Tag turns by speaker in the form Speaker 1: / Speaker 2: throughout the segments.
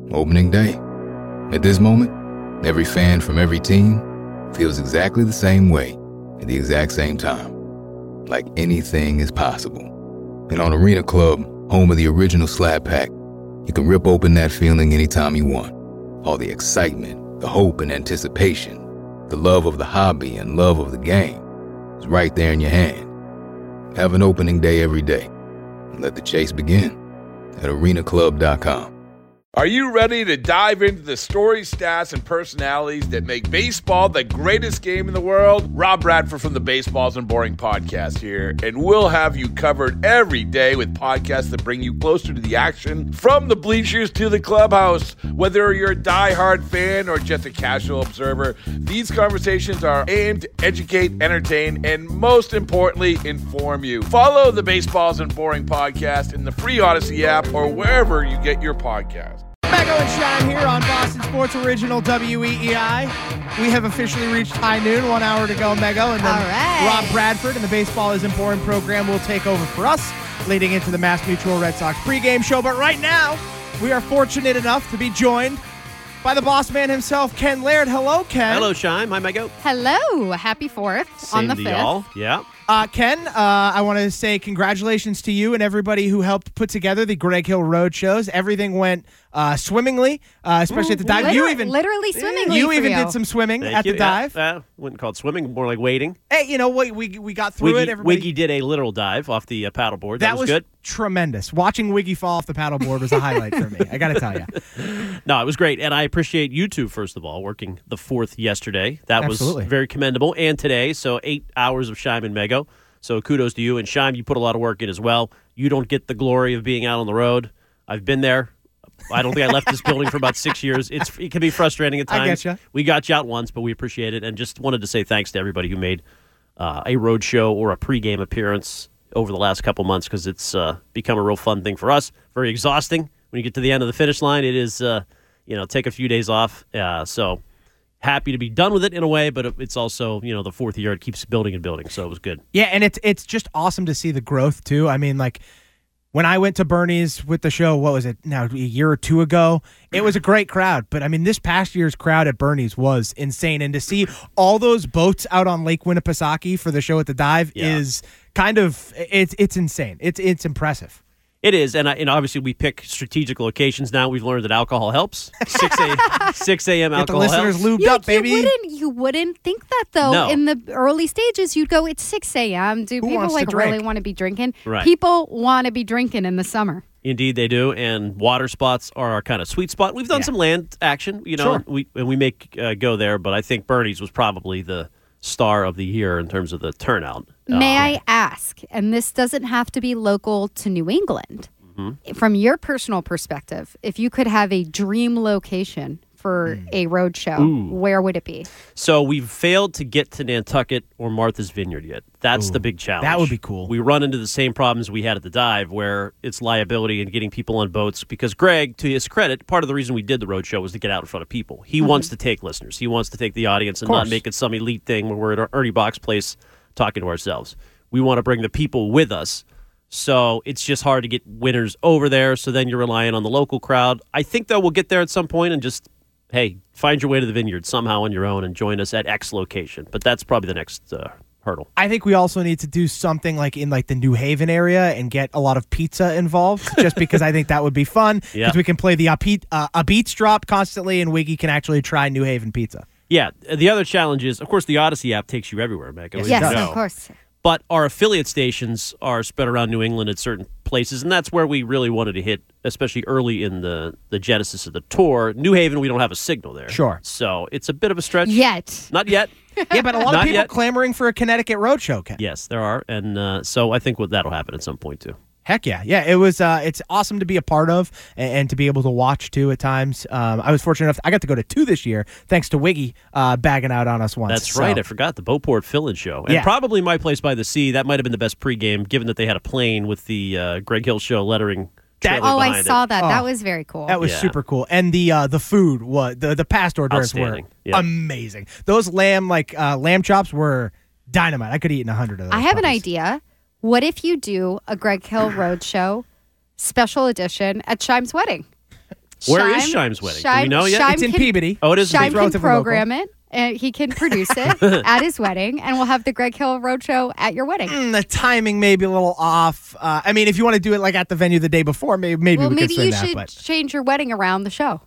Speaker 1: Opening day. At this moment, every fan from every team feels exactly the same way at the exact same time. Like anything is possible. And on Arena Club, home of the original Slab Pack, you can rip open that feeling anytime you want. All the excitement, the hope and anticipation, the love of the hobby and love of the game is right there in your hand. Have an opening day every day. And let the chase begin at arenaclub.com.
Speaker 2: Are you ready to dive into the stories, stats, and personalities that make baseball the greatest game in the world? Rob Bradford from the Baseballs and Boring podcast here, and we'll have you covered every day with podcasts that bring you closer to the action, from the bleachers to the clubhouse. Whether you're a diehard fan or just a casual observer, these conversations are aimed to educate, entertain, and most importantly, inform you. Follow the Baseballs and Boring podcast in the free Odyssey app or wherever you get your podcasts.
Speaker 3: Mego and Shime here on Boston Sports Original WEEI. We have officially reached high noon, 1 hour to go, Mego, and then Rob Bradford and the Baseball Isn't Boring program will take over for us, leading into the Mass Mutual Red Sox pregame show. But right now, we are fortunate enough to be joined by the boss man himself, Ken Laird. Hello, Ken.
Speaker 4: Hello, Shime. Hi, Mego.
Speaker 5: Hello. Happy 4th on the 5th.
Speaker 4: Y'all. Yeah.
Speaker 3: Ken, I want to say congratulations to you and everybody who helped put together the Greg Hill Road shows. Everything went swimmingly, especially at the dive.
Speaker 5: Literally swimmingly.
Speaker 3: You even did some swimming at the dive.
Speaker 4: Wouldn't call it swimming, more like wading.
Speaker 3: Hey, you know what? We got through it.
Speaker 4: Wiggy did a literal dive off the paddleboard. That was good.
Speaker 3: Tremendous. Watching Wiggy fall off the paddleboard was a highlight for me. I got to tell you.
Speaker 4: No, it was great, and I appreciate you two, first of all, working the 4th yesterday. That was very commendable, and today, so 8 hours of Shime and Mego. So kudos to you. And Shime, you put a lot of work in as well. You don't get the glory of being out on the road. I've been there. I don't think I left this building for about 6 years. It can be frustrating at times.
Speaker 3: I get you.
Speaker 4: We got you out once, but we appreciate it. And just wanted to say thanks to everybody who made a road show or a pregame appearance over the last couple months, because it's become a real fun thing for us. Very exhausting when you get to the end of the finish line. It is, take a few days off. So happy to be done with it in a way, but it's also, the 4th year, it keeps building and building, so it was good.
Speaker 3: Yeah, and it's just awesome to see the growth, too. I mean, like, when I went to Bernie's with the show, what was it, now, a year or two ago, it was a great crowd. But, I mean, this past year's crowd at Bernie's was insane. And to see all those boats out on Lake Winnipesaukee for the show at the dive is kind of, it's insane. It's impressive.
Speaker 4: It is, and obviously we pick strategic locations now. We've learned that alcohol helps. 6 a.m.
Speaker 3: Get the listeners
Speaker 4: helps.
Speaker 3: lubed up, baby.
Speaker 5: You wouldn't think that, though.
Speaker 4: No.
Speaker 5: In the early stages, you'd go, it's 6 a.m. Do
Speaker 3: Who
Speaker 5: people
Speaker 3: wants to drink?
Speaker 5: really want to be drinking?
Speaker 4: Right.
Speaker 5: People want to be drinking in the summer.
Speaker 4: Indeed, they do, and water spots are our kind of sweet spot. We've done some land action,
Speaker 3: Sure.
Speaker 4: we make go there, but I think Bernie's was probably the star of the year in terms of the turnout.
Speaker 5: May I ask, and this doesn't have to be local to New England, from your personal perspective, if you could have a dream location for a road show, where would it be?
Speaker 4: So we've failed to get to Nantucket or Martha's Vineyard yet. That's the big challenge.
Speaker 3: That would be cool.
Speaker 4: We run into the same problems we had at the dive, where it's liability and getting people on boats, because Greg, to his credit, part of the reason we did the road show was to get out in front of people. He wants to take listeners. He wants to take the audience and not make it some elite thing where we're at our Ernie Box place talking to ourselves. We want to bring the people with us. So it's just hard to get winners over there, so then you're relying on the local crowd. I think, though, we'll get there at some point and just, hey, find your way to the vineyard somehow on your own and join us at X location. But that's probably the next hurdle.
Speaker 3: I think we also need to do something like in like the New Haven area and get a lot of pizza involved, just because I think that would be fun, because we can play the a Beats drop constantly, and Wiggy can actually try New Haven pizza.
Speaker 4: Yeah, the other challenge is, of course, the Odyssey app takes you everywhere, Meg.
Speaker 5: Yes, of course.
Speaker 4: But our affiliate stations are spread around New England at certain places, and that's where we really wanted to hit, especially early in the genesis of the tour. New Haven, we don't have a signal there.
Speaker 3: Sure.
Speaker 4: So it's a bit of a stretch.
Speaker 5: Yet.
Speaker 4: Not yet.
Speaker 3: Yeah, but a lot of people clamoring for a Connecticut roadshow, Ken.
Speaker 4: Yes, there are. And so I think that'll happen at some point, too.
Speaker 3: Heck yeah. Yeah, it was. It's awesome to be a part of and to be able to watch, too, at times. I was fortunate enough. I got to go to 2 this year, thanks to Wiggy bagging out on us once.
Speaker 4: That's right. I forgot the Beauport fill-in show. And probably My Place by the Sea. That might have been the best pregame, given that they had a plane with the Greg Hill Show lettering.
Speaker 5: I saw that. That was very cool.
Speaker 3: That was super cool. And the food, the past hors d'oeuvres were amazing. Those lamb chops were dynamite. I could eat 100 of those.
Speaker 5: I have an idea. What if you do a Greg Hill Road Show special edition at Shime's wedding?
Speaker 4: Where is Shime's wedding? Do we know yet?
Speaker 3: It's in Peabody.
Speaker 4: Oh, it is.
Speaker 5: Shime can program it. And he can produce it at his wedding, and we'll have the Greg Hill Roadshow at your wedding.
Speaker 3: The timing may be a little off. I mean, if you want to do it like at the venue the day before, maybe we could swing that.
Speaker 5: Maybe you should change your wedding around the show.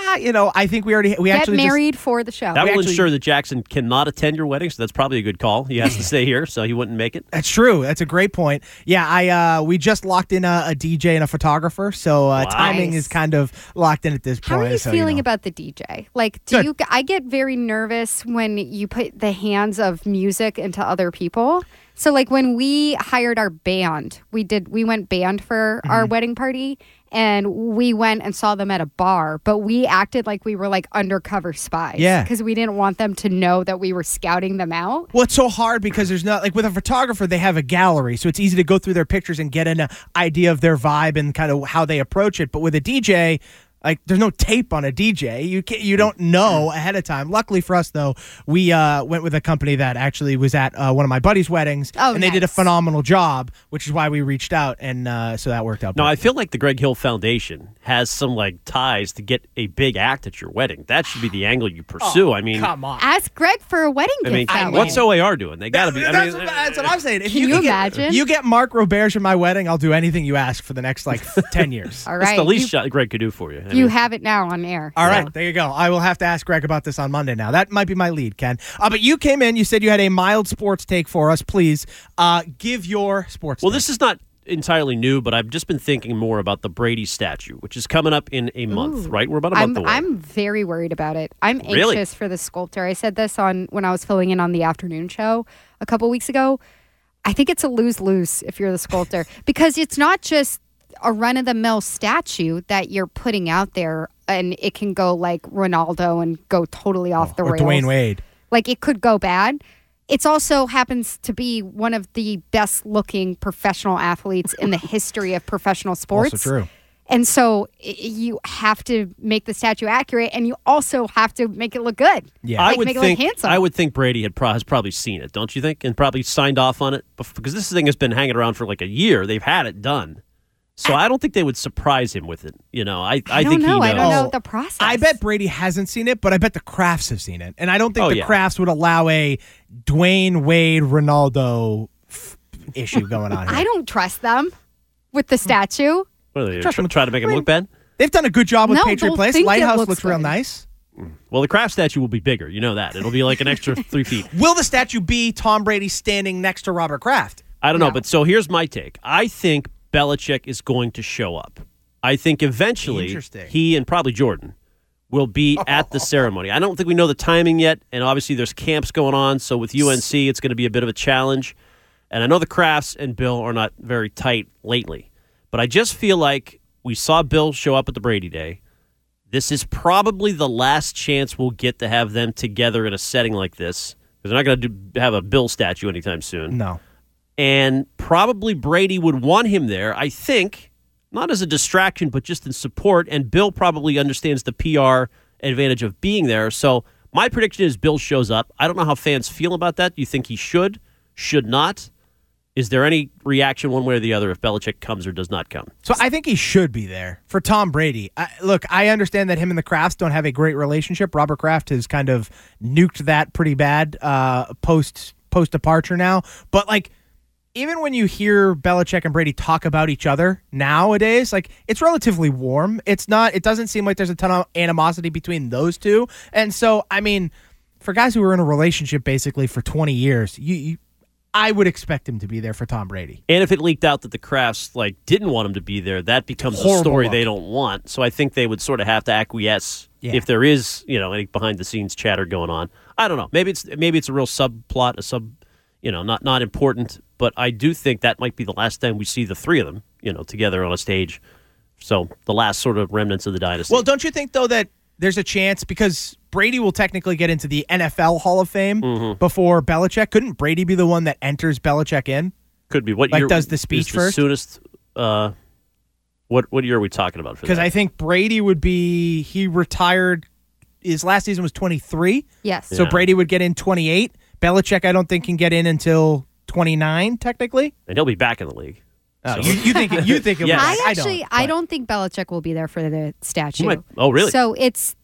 Speaker 3: I think we
Speaker 5: Get
Speaker 3: actually
Speaker 5: married for the show.
Speaker 4: That will ensure that Jackson cannot attend your wedding, so that's probably a good call. He has to stay here, so he wouldn't make it.
Speaker 3: That's true. That's a great point. Yeah, we just locked in a DJ and a photographer, so timing is kind of locked in at this point.
Speaker 5: How are you feeling about the DJ? Like, I get very nervous when you put the hands of music into other people. So like when we hired our band, we went band for our wedding party, and we went and saw them at a bar, but we acted like we were like undercover spies.
Speaker 3: Yeah.
Speaker 5: Because we didn't want them to know that we were scouting them out.
Speaker 3: Well, it's so hard because there's not, like with a photographer, they have a gallery, so it's easy to go through their pictures and get an idea of their vibe and kind of how they approach it. But with a DJ, like, there's no tape on a DJ. You don't know ahead of time. Luckily for us, though, we went with a company that actually was at one of my buddy's weddings, and they did a phenomenal job, which is why we reached out, and so that worked out.
Speaker 4: No, I feel like the Greg Hill Foundation has some like ties to get a big act at your wedding. That should be the angle you pursue. I mean,
Speaker 3: come on,
Speaker 5: ask Greg for a wedding gift.
Speaker 4: What's OAR doing? They got to be.
Speaker 3: That's what I'm saying. If
Speaker 5: Can you imagine?
Speaker 3: You get Mark Roberge at my wedding, I'll do anything you ask for the next 10 years.
Speaker 5: All right,
Speaker 4: that's the least Greg could do for you.
Speaker 5: You have it now on air.
Speaker 3: All right, there you go. I will have to ask Greg about this on Monday now. That might be my lead, Ken. But you came in, you said you had a mild sports take for us. Please give your sports take.
Speaker 4: This is not entirely new, but I've just been thinking more about the Brady statue, which is coming up in a month, right? We're about a month away.
Speaker 5: I'm very worried about it. I'm anxious for the sculptor. I said this when I was filling in on the afternoon show a couple weeks ago. I think it's a lose-lose if you're the sculptor, because it's not just a run-of-the-mill statue that you're putting out there, and it can go like Ronaldo and go totally off the rails.
Speaker 3: Or Dwayne Wade.
Speaker 5: Like, it could go bad. It also happens to be one of the best-looking professional athletes in the history of professional sports.
Speaker 3: Also true.
Speaker 5: And so you have to make the statue accurate, and you also have to make it look good.
Speaker 3: Yeah,
Speaker 4: I would
Speaker 5: make it look handsome.
Speaker 4: I would think Brady has probably seen it, don't you think? And probably signed off on it, because this thing has been hanging around for like a year. They've had it done. So I don't think they would surprise him with it. I think he knows.
Speaker 5: I don't know the process.
Speaker 3: I bet Brady hasn't seen it, but I bet the Crafts have seen it. And I don't think the Crafts would allow a Dwayne Wade Ronaldo issue going on here.
Speaker 5: I don't trust them with the statue.
Speaker 4: What are they try to make him look bad?
Speaker 3: They've done a good job with Patriot Place. Lighthouse looks real
Speaker 5: good.
Speaker 3: nice.
Speaker 4: Well, the Kraft statue will be bigger. You know that. It'll be like an extra 3 feet.
Speaker 3: Will the statue be Tom Brady standing next to Robert Kraft?
Speaker 4: I don't know, but so here's my take. I think Belichick is going to show up. I think eventually he and probably Jordan will be at the ceremony. I don't think we know the timing yet, and obviously there's camps going on, so with UNC it's going to be a bit of a challenge. And I know the Crafts and Bill are not very tight lately, but I just feel like we saw Bill show up at the Brady Day. This is probably the last chance we'll get to have them together in a setting like this, because they're not going to have a Bill statue anytime soon.
Speaker 3: No.
Speaker 4: And probably Brady would want him there, I think, not as a distraction, but just in support. And Bill probably understands the PR advantage of being there. So my prediction is Bill shows up. I don't know how fans feel about that. Do you think he should not? Is there any reaction one way or the other if Belichick comes or does not come?
Speaker 3: So I think he should be there for Tom Brady. Look, I understand that him and the Crafts don't have a great relationship. Robert Kraft has kind of nuked that pretty bad post departure now. But like, even when you hear Belichick and Brady talk about each other nowadays, like, it's relatively warm. It doesn't seem like there's a ton of animosity between those two. And so, I mean, for guys who were in a relationship basically for 20 years, I would expect him to be there for Tom Brady.
Speaker 4: And if it leaked out that the Crafts didn't want him to be there, that becomes a story they don't want. So I think they would sort of have to acquiesce if there is, any behind the scenes chatter going on. I don't know. Maybe it's a real subplot, not important. But I do think that might be the last time we see the three of them, together on a stage. So the last sort of remnants of the dynasty.
Speaker 3: Well, don't you think, though, that there's a chance, because Brady will technically get into the NFL Hall of Fame before Belichick? Couldn't Brady be the one that enters Belichick in?
Speaker 4: Could be. What
Speaker 3: year does the speech first?
Speaker 4: Soonest. What year are we talking about for that?
Speaker 3: Because I think Brady would be. He retired. His last season was 23.
Speaker 5: Yes.
Speaker 3: So Brady would get in 28. Belichick, I don't think, can get in until 29, technically.
Speaker 4: And he'll be back in the league.
Speaker 3: Oh, you think it will?
Speaker 5: Yeah. I don't think Belichick will be there for the statue.
Speaker 4: Oh, really?
Speaker 5: So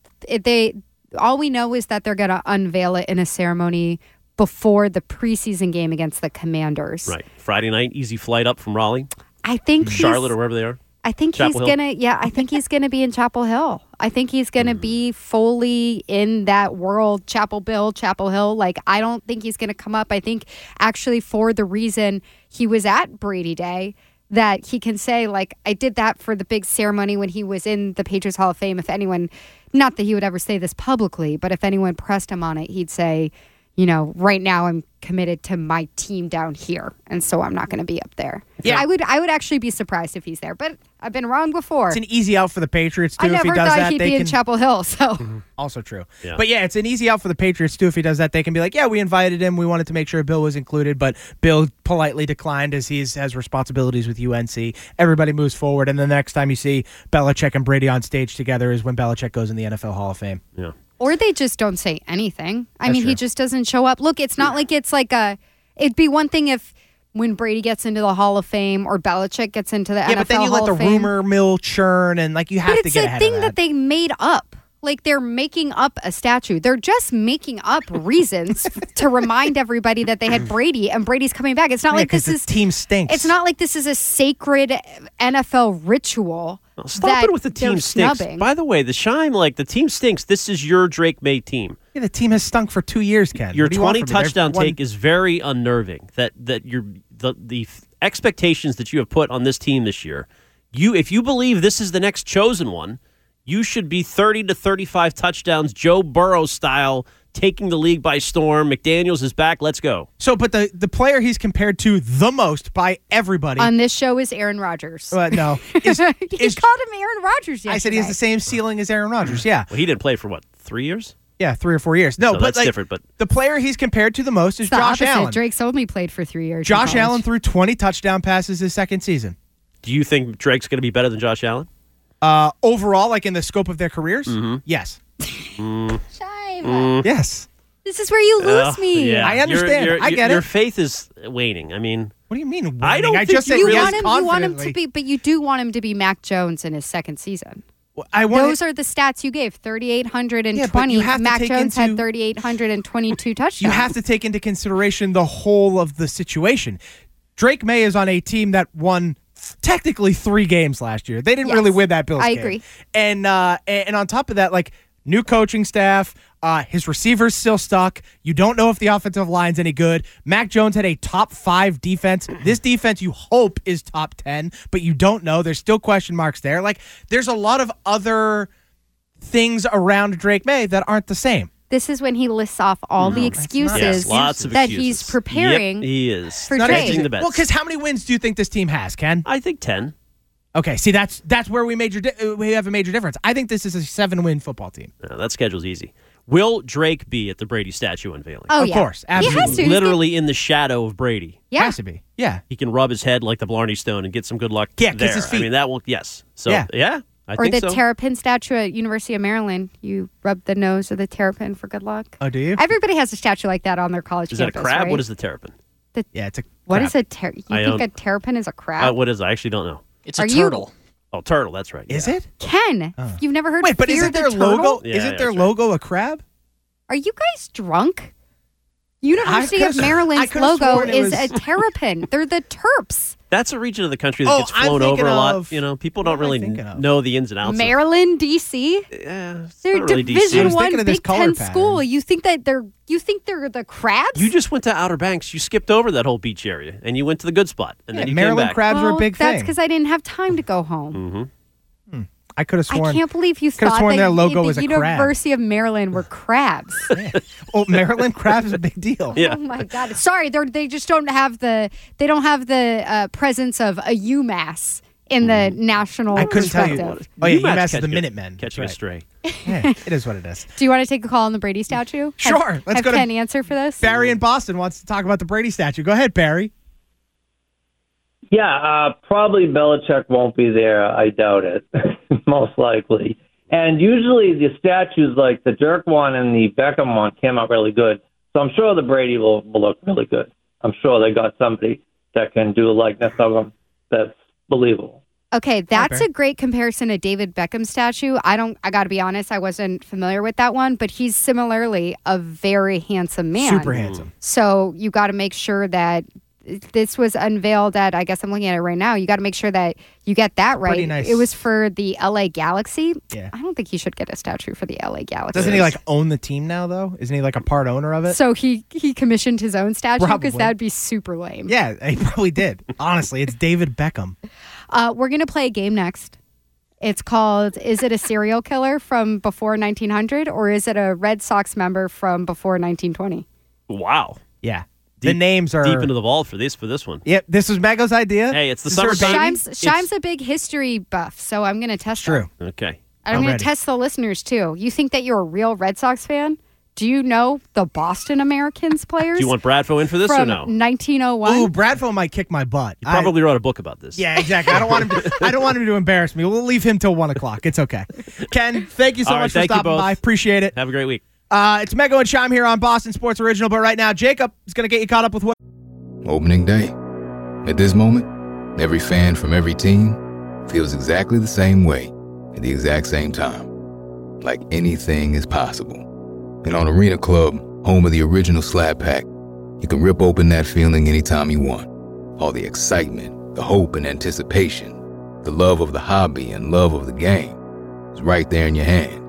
Speaker 5: all we know is that they're going to unveil it in a ceremony before the preseason game against the Commanders.
Speaker 4: Right. Friday night, easy flight up from Raleigh.
Speaker 5: I think
Speaker 4: Charlotte or wherever they are.
Speaker 5: I think he's gonna be in Chapel Hill. I think he's gonna be fully in that world, Chapel Hill. Like, I don't think he's gonna come up. I think actually for the reason he was at Brady Day, that he can say, like, I did that for the big ceremony when he was in the Patriots Hall of Fame. If anyone, not that he would ever say this publicly, but if anyone pressed him on it, he'd say, you know, right now I'm committed to my team down here, and so I'm not going to be up there. Yeah, I would actually be surprised if he's there, but I've been wrong before.
Speaker 3: It's an easy out for the Patriots too.
Speaker 5: I never
Speaker 3: if he does
Speaker 5: thought
Speaker 3: that,
Speaker 5: he'd be in Chapel Hill. So
Speaker 3: also true.
Speaker 4: Yeah.
Speaker 3: But yeah, it's an easy out for the Patriots too. If he does that, they can be like, yeah, we invited him. We wanted to make sure Bill was included, but Bill politely declined as he has responsibilities with UNC. Everybody moves forward, and the next time you see Belichick and Brady on stage together is when Belichick goes in the NFL Hall of Fame.
Speaker 4: Yeah.
Speaker 5: Or they just don't say anything. I mean, he just doesn't show up. Look, it's not like it's like it'd be one thing if when Brady gets into the Hall of Fame or Belichick gets into the NFL Hall of Fame.
Speaker 3: Yeah, but then you let the rumor mill churn, and like you have to get ahead of that.
Speaker 5: But it's a thing that they made up. Like, they're making up a statue. They're just making up reasons to remind everybody that they had Brady and Brady's coming back. It's not like this is
Speaker 3: team stinks.
Speaker 5: It's not like this is a sacred NFL ritual.
Speaker 4: Stop it with the team stinks.
Speaker 5: Snubbing.
Speaker 4: By the way, the the team stinks. This is your Drake May team.
Speaker 3: Yeah, the team has stunk for 2 years, Ken.
Speaker 4: Your 20 touchdown take is very unnerving. That the expectations that you have put on this team this year, if you believe this is the next chosen one, you should be 30 to 35 touchdowns, Joe Burrow style, taking the league by storm. McDaniels is back. Let's go.
Speaker 3: So, but the player he's compared to the most by everybody
Speaker 5: on this show is Aaron Rodgers.
Speaker 3: No.
Speaker 5: He called him Aaron Rodgers yesterday.
Speaker 3: I said he has the same ceiling as Aaron Rodgers, yeah.
Speaker 4: Well, he didn't play for, 3 years?
Speaker 3: Yeah, 3 or 4 years. No,
Speaker 4: so
Speaker 3: but
Speaker 4: that's different. But
Speaker 3: the player he's compared to the most is Josh Allen.
Speaker 5: Drake's only played for 3 years.
Speaker 3: Josh Allen threw 20 touchdown passes his second season.
Speaker 4: Do you think Drake's going to be better than Josh Allen?
Speaker 3: Overall, like in the scope of their careers?
Speaker 4: Mm-hmm.
Speaker 3: Yes.
Speaker 5: Shame.
Speaker 3: Yes.
Speaker 5: This is where you lose me.
Speaker 3: Yeah. I understand. I get it.
Speaker 4: Your faith is waning. I mean,
Speaker 3: what do you mean waning?
Speaker 4: I don't think
Speaker 3: just said
Speaker 5: you
Speaker 3: really
Speaker 5: want him to be, but you do want him to be Mac Jones in his second season. Those are the stats you gave. 3,820. Mac Jones had 3,822 touchdowns.
Speaker 3: You have to take into consideration the whole of the situation. Drake May is on a team that won technically 3 games last year. They didn't really win that Bills game.
Speaker 5: I agree.
Speaker 3: And on top of that, like, new coaching staff, his receivers still stuck. You don't know if the offensive line's any good. Mac Jones had a top 5 defense. This defense you hope is top 10, but you don't know. There's still question marks there. Like, there's a lot of other things around Drake May that aren't the same.
Speaker 5: This is when he lists off all the excuses that he's preparing.
Speaker 4: Yep, he is.
Speaker 5: For Drake.
Speaker 3: Well, because how many wins do you think this team has, Ken?
Speaker 4: I think 10.
Speaker 3: Okay, see, that's where we have a major difference. I think this is a 7-win football team.
Speaker 4: No, that schedule's easy. Will Drake be at the Brady statue unveiling?
Speaker 5: Oh,
Speaker 3: of course, absolutely.
Speaker 5: He has to.
Speaker 4: Literally in the shadow of Brady.
Speaker 5: Yeah.
Speaker 3: Has to be. Yeah.
Speaker 4: He can rub his head like the Blarney Stone and get some good luck
Speaker 3: there.
Speaker 4: kiss
Speaker 3: his feet.
Speaker 4: I mean, that will, yes. So, yeah I
Speaker 5: or
Speaker 4: think
Speaker 5: the
Speaker 4: so.
Speaker 5: Terrapin statue at University of Maryland. You rub the nose of the Terrapin for good luck.
Speaker 3: Oh, do you?
Speaker 5: Everybody has a statue like that on their college
Speaker 4: campus.
Speaker 5: campus.
Speaker 4: Is that a crab?
Speaker 5: Right?
Speaker 4: What is the Terrapin?
Speaker 3: It's a crab.
Speaker 5: What is a terrapin? You think a terrapin is a crab?
Speaker 4: What is it? I actually don't know.
Speaker 6: It's a turtle.
Speaker 4: Oh, turtle, that's right.
Speaker 3: Is it?
Speaker 5: Ken, you've never heard of
Speaker 3: but isn't their logo?
Speaker 4: Yeah,
Speaker 3: isn't their logo a crab?
Speaker 5: Are you guys drunk? University of Maryland's logo is a terrapin. They're the Terps.
Speaker 4: That's a region of the country that gets flown over a lot. You know, people don't really know the ins and outs.
Speaker 5: Maryland, D.C.
Speaker 4: Yeah,
Speaker 5: they're
Speaker 4: really
Speaker 5: Division
Speaker 3: I
Speaker 5: I Big Ten school. You think they're the crabs?
Speaker 4: You just went to Outer Banks. You skipped over that whole beach area, and you went to the good spot, and then you
Speaker 3: Maryland
Speaker 4: came back.
Speaker 3: crabs are a big thing.
Speaker 5: That's because I didn't have time to go home.
Speaker 4: Mm-hmm.
Speaker 3: I could have sworn.
Speaker 5: I can't believe you thought that
Speaker 3: their logo was a crab.
Speaker 5: University of Maryland were crabs.
Speaker 3: Well, Maryland crab is a big deal.
Speaker 4: Yeah.
Speaker 5: Oh my God! Sorry, they just don't have the presence of a UMass in the national.
Speaker 3: I couldn't tell
Speaker 5: perspective.
Speaker 3: you. Oh yeah, UMass is the Minutemen.
Speaker 4: Catching a stray.
Speaker 3: Yeah, it is what it is.
Speaker 5: Do you want to take a call on the Brady statue?
Speaker 3: Sure. Let's go to
Speaker 5: Ken answer for this.
Speaker 3: Barry in Boston wants to talk about the Brady statue. Go ahead, Barry.
Speaker 7: Yeah, probably Belichick won't be there. I doubt it, most likely. And usually the statues like the Dirk one and the Beckham one came out really good. So I'm sure the Brady will look really good. I'm sure they got somebody that can do a likeness of them. that's believable.
Speaker 5: Okay, that's a great comparison to David Beckham's statue. I got to be honest, I wasn't familiar with that one, but he's similarly a very handsome man.
Speaker 3: Super handsome.
Speaker 5: So you got to make sure that this was unveiled at, I guess I'm looking at it right now. You got to make sure that you get that right.
Speaker 3: Pretty nice.
Speaker 5: It was for the LA Galaxy.
Speaker 3: Yeah.
Speaker 5: I don't think he should get a statue for the LA Galaxy.
Speaker 3: Doesn't he own the team now though? Isn't he a part owner of it?
Speaker 5: So he commissioned his own statue
Speaker 3: Probably.
Speaker 5: because that'd be super lame.
Speaker 3: Yeah, he probably did. Honestly, it's David Beckham.
Speaker 5: We're going to play a game next. It's called, is it a serial killer from before 1900 or is it a Red Sox member from before 1920?
Speaker 4: Wow.
Speaker 3: Yeah. The names are
Speaker 4: deep into the vault for this one.
Speaker 3: Yep, this was Mego's idea.
Speaker 4: Hey, it's the summer baby.
Speaker 5: Shime's a big history buff, so I'm going to test
Speaker 3: True.
Speaker 5: that.
Speaker 4: Okay.
Speaker 5: I'm going to test the listeners, too. You think that you're a real Red Sox fan? Do you know the Boston Americans players?
Speaker 4: Do you want Bradfo in for this
Speaker 5: from
Speaker 4: or no?
Speaker 5: 1901?
Speaker 3: Ooh, Bradfo might kick my butt.
Speaker 4: You probably wrote a book about this.
Speaker 3: Yeah, exactly. I don't want him to embarrass me. We'll leave him till 1 o'clock. It's okay. Ken, thank you so much for stopping by. Appreciate it.
Speaker 4: Have a great week.
Speaker 3: It's Mego and Shime here on Boston Sports Original, but right now Jacob is going to get you caught up with what.
Speaker 1: Opening day. At this moment, every fan from every team feels exactly the same way at the exact same time. Like anything is possible. And on Arena Club, home of the original Slab Pack, you can rip open that feeling anytime you want. All the excitement, the hope and anticipation, the love of the hobby and love of the game is right there in your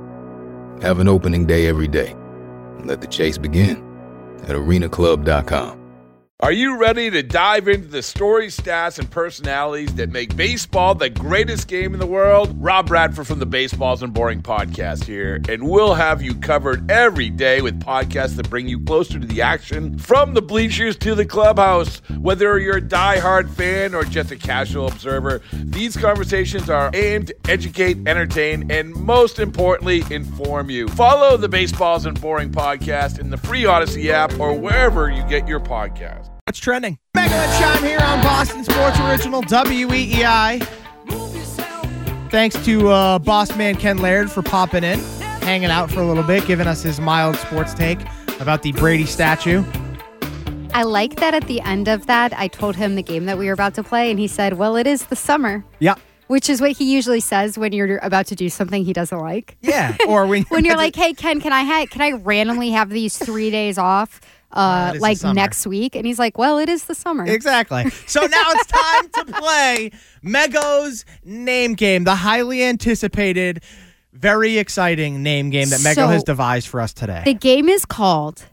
Speaker 1: hand. Have an opening day every day and let the chase begin at arenaclub.com.
Speaker 2: Are you ready to dive into the stories, stats, and personalities that make baseball the greatest game in the world? Rob Bradford from the Baseballs and Boring podcast here, and we'll have you covered every day with podcasts that bring you closer to the action, from the bleachers to the clubhouse. Whether you're a diehard fan or just a casual observer, these conversations are aimed to educate, entertain, and most importantly, inform you. Follow the Baseballs and Boring podcast in the free Odyssey app or wherever you get your podcasts.
Speaker 3: What's trending? Mego and Shime here on Boston Sports Original WEEI. Thanks to boss man Ken Laird for popping in, hanging out for a little bit, giving us his mild sports take about the Brady statue.
Speaker 5: I like that at the end of that, I told him the game that we were about to play, and he said, well, it is the summer.
Speaker 3: Yeah.
Speaker 5: Which is what he usually says when you're about to do something he doesn't like.
Speaker 3: Yeah. Or when
Speaker 5: you're like, hey, Ken, can I randomly have these 3 days off? Next week, and he's like, well, it is the summer.
Speaker 3: Exactly. So now it's time to play Mego's name game, the highly anticipated, very exciting name game that Mego has devised for us today.
Speaker 5: The game is called,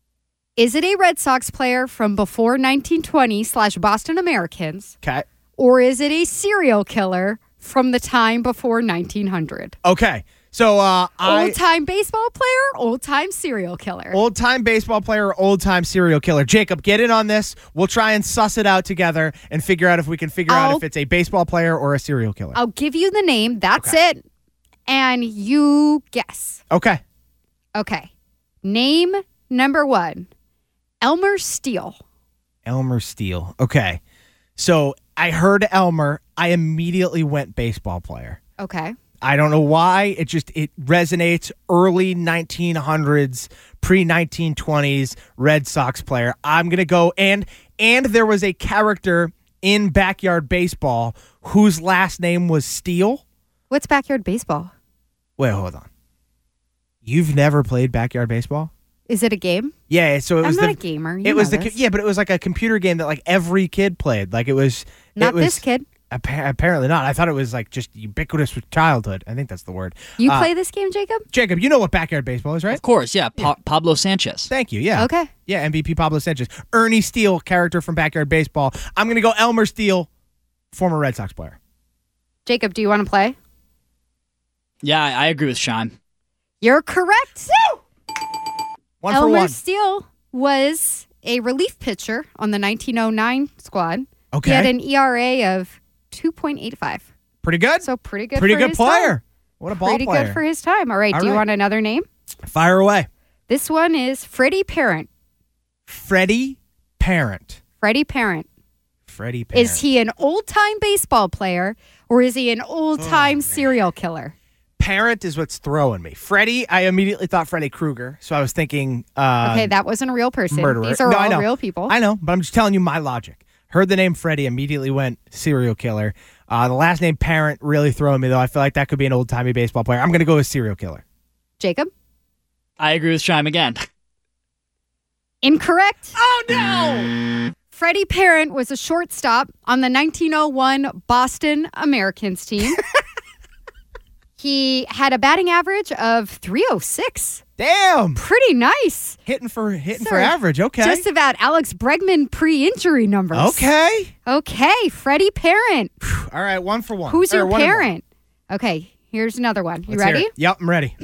Speaker 5: is it a Red Sox player from before 1920 / Boston Americans?
Speaker 3: Okay.
Speaker 5: Or is it a serial killer from the time before 1900?
Speaker 3: Okay. So,
Speaker 5: old-time baseball player, old-time serial killer.
Speaker 3: Old-time baseball player, old-time serial killer. Jacob, get in on this. We'll try and suss it out together and figure out if we can figure out if it's a baseball player or a serial killer.
Speaker 5: I'll give you the name. That's it. And you guess.
Speaker 3: Okay.
Speaker 5: Okay. Name number 1, Elmer Steele.
Speaker 3: Elmer Steele. Okay. So, I heard Elmer. I immediately went baseball player.
Speaker 5: Okay.
Speaker 3: I don't know why. It resonates. Early 1900s, pre-1920s Red Sox player. I'm going to go. And there was a character in Backyard Baseball whose last name was Steele.
Speaker 5: What's Backyard Baseball?
Speaker 3: Wait, hold on. You've never played Backyard Baseball?
Speaker 5: Is it a game?
Speaker 3: Yeah, so it was
Speaker 5: I'm not a gamer.
Speaker 3: It was but it was like a computer game that every kid played. It was
Speaker 5: this kid.
Speaker 3: Apparently not. I thought it was just ubiquitous with childhood. I think that's the word.
Speaker 5: You play this game, Jacob?
Speaker 3: Jacob, you know what Backyard Baseball is, right?
Speaker 6: Of course, yeah. Pablo Sanchez.
Speaker 3: Thank you, yeah.
Speaker 5: Okay.
Speaker 3: Yeah, MVP Pablo Sanchez. Ernie Steele, character from Backyard Baseball. I'm going to go Elmer Steele, former Red Sox player.
Speaker 5: Jacob, do you want to play?
Speaker 6: Yeah, I agree with Shime.
Speaker 5: You're correct.
Speaker 3: Woo! One for one.
Speaker 5: Elmer Steele was a relief pitcher on the 1909 squad.
Speaker 3: Okay.
Speaker 5: He had an ERA of 2.85.
Speaker 3: Pretty good.
Speaker 5: So pretty good.
Speaker 3: Pretty
Speaker 5: for
Speaker 3: good
Speaker 5: his
Speaker 3: player.
Speaker 5: Time.
Speaker 3: What a ball
Speaker 5: pretty
Speaker 3: player.
Speaker 5: Pretty good for his time. All right. Do you want another name?
Speaker 3: Fire away.
Speaker 5: This one is Freddie Parent.
Speaker 3: Freddie Parent.
Speaker 5: Freddie Parent.
Speaker 3: Freddie Parent.
Speaker 5: Is he an old-time baseball player or is he an old-time serial killer?
Speaker 3: Parent is what's throwing me. Freddie, I immediately thought Freddy Krueger, so I was thinking
Speaker 5: okay, that wasn't a real person.
Speaker 3: Murderer.
Speaker 5: These are all real people.
Speaker 3: I know, but I'm just telling you my logic. Heard the name Freddie, immediately went serial killer. The last name Parent really throwing me, though. I feel like that could be an old-timey baseball player. I'm going to go with serial killer.
Speaker 5: Jacob?
Speaker 6: I agree with Shime again.
Speaker 5: Incorrect.
Speaker 3: Oh, no!
Speaker 5: Freddie Parent was a shortstop on the 1901 Boston Americans team. He had a batting average of 306.
Speaker 3: Damn!
Speaker 5: Pretty nice.
Speaker 3: Hitting for average, okay.
Speaker 5: Just about Alex Bregman pre-injury numbers.
Speaker 3: Okay,
Speaker 5: Freddie Parent.
Speaker 3: All right, 1 for 1.
Speaker 5: Who's your parent? Okay, here's another one. You ready?
Speaker 3: Yep, I'm ready.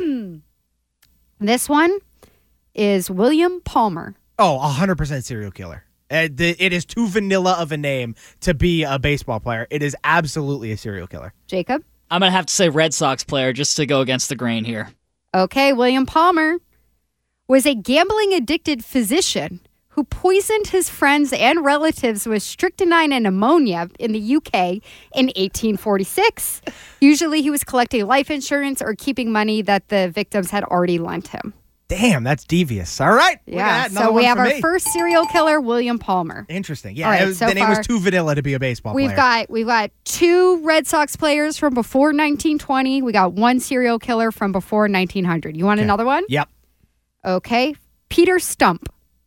Speaker 5: This one is William Palmer.
Speaker 3: Oh, 100% serial killer. It is too vanilla of a name to be a baseball player. It is absolutely a serial killer.
Speaker 5: Jacob?
Speaker 6: I'm going to have to say Red Sox player just to go against the grain here.
Speaker 5: Okay, William Palmer was a gambling-addicted physician who poisoned his friends and relatives with strychnine and ammonia in the UK in 1846. Usually he was collecting life insurance or keeping money that the victims had already lent him.
Speaker 3: Damn, that's devious. All right.
Speaker 5: Yeah, so we have our first serial killer, William Palmer.
Speaker 3: Interesting. Yeah,
Speaker 5: right,
Speaker 3: the name was too vanilla to be a baseball player.
Speaker 5: We've got 2 Red Sox players from before 1920. We got 1 serial killer from before 1900. You want another one?
Speaker 3: Yep.
Speaker 5: Okay. Peter Stump.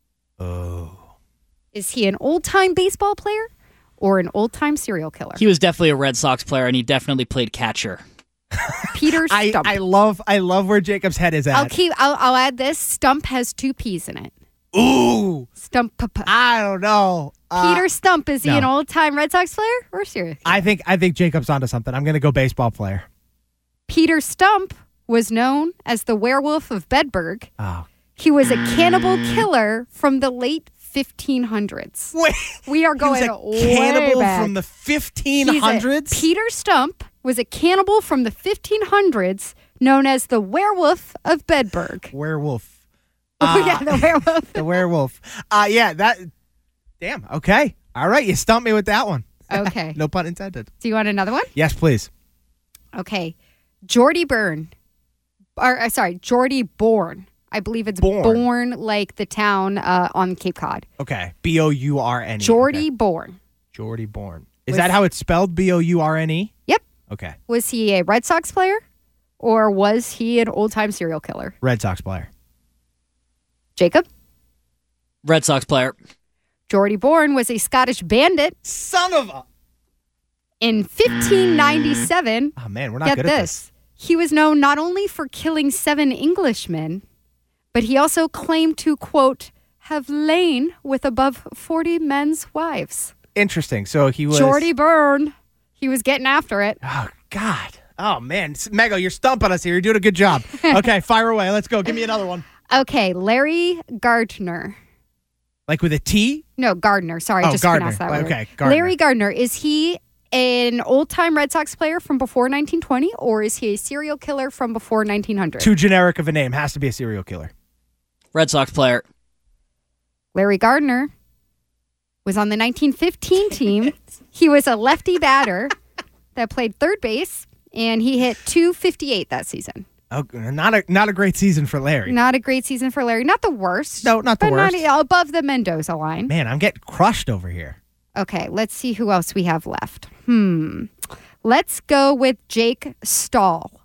Speaker 3: Oh.
Speaker 5: Is he an old-time baseball player or an old-time serial killer?
Speaker 6: He was definitely a Red Sox player, and he definitely played catcher.
Speaker 5: Peter Stump.
Speaker 3: I love where Jacob's head is at.
Speaker 5: I'll add this. Stump has 2 P's in it.
Speaker 3: Ooh.
Speaker 5: Stump.
Speaker 3: I don't know.
Speaker 5: Peter Stump, is he an old-time Red Sox player or serial killer?
Speaker 3: I think Jacob's onto something. I'm going to go baseball player.
Speaker 5: Peter Stump was known as the Werewolf of Bedburg.
Speaker 3: Oh.
Speaker 5: He was a cannibal killer from the late 1500s.
Speaker 3: Wait.
Speaker 5: We are going way
Speaker 3: cannibal
Speaker 5: back.
Speaker 3: from the 1500s?
Speaker 5: Peter Stump was a cannibal from the 1500s known as the Werewolf of Bedburg.
Speaker 3: Werewolf.
Speaker 5: The werewolf.
Speaker 3: The werewolf. Damn, okay. All right, you stumped me with that one.
Speaker 5: Okay.
Speaker 3: No pun intended.
Speaker 5: Do you want another one?
Speaker 3: Yes, please.
Speaker 5: Okay. Geordie Bourne. Geordie Bourne. I believe it's Bourne, like the town on Cape Cod.
Speaker 3: Okay. Bourne.
Speaker 5: Geordie Bourne.
Speaker 3: Geordie Bourne. Is that how it's spelled? Bourne?
Speaker 5: Yep.
Speaker 3: Okay.
Speaker 5: Was he a Red Sox player or was he an old-time serial killer?
Speaker 3: Red Sox player.
Speaker 5: Jacob?
Speaker 6: Red Sox player.
Speaker 5: Geordie Bourne was a Scottish bandit.
Speaker 3: Son of a...
Speaker 5: In 1597...
Speaker 3: Oh, man, we're not good at this.
Speaker 5: He was known not only for killing 7 Englishmen, but he also claimed to, quote, have lain with above 40 men's wives.
Speaker 3: Interesting. So he was...
Speaker 5: Geordie Bourne. He was getting after it.
Speaker 3: Oh, God. Oh, man. Mego, you're stumping us here. You're doing a good job. Okay, fire away. Let's go. Give me another one.
Speaker 5: Okay, Larry Gardner.
Speaker 3: Like with a T?
Speaker 5: No, Gardner. Sorry, I just pronounced that word.
Speaker 3: Okay, Gardner.
Speaker 5: Larry Gardner. Is he an old-time Red Sox player from before 1920, or is he a serial killer from before 1900?
Speaker 3: Too generic of a name. Has to be a serial killer.
Speaker 6: Red Sox player.
Speaker 5: Larry Gardner was on the 1915 team. He was a lefty batter that played third base, and he hit .258 that season.
Speaker 3: Oh, not a great season for Larry.
Speaker 5: Not a great season for Larry. Not the worst.
Speaker 3: No, not the worst.
Speaker 5: Not above the Mendoza line.
Speaker 3: Man, I'm getting crushed over here.
Speaker 5: Okay, let's see who else we have left. Let's go with Jake Stahl.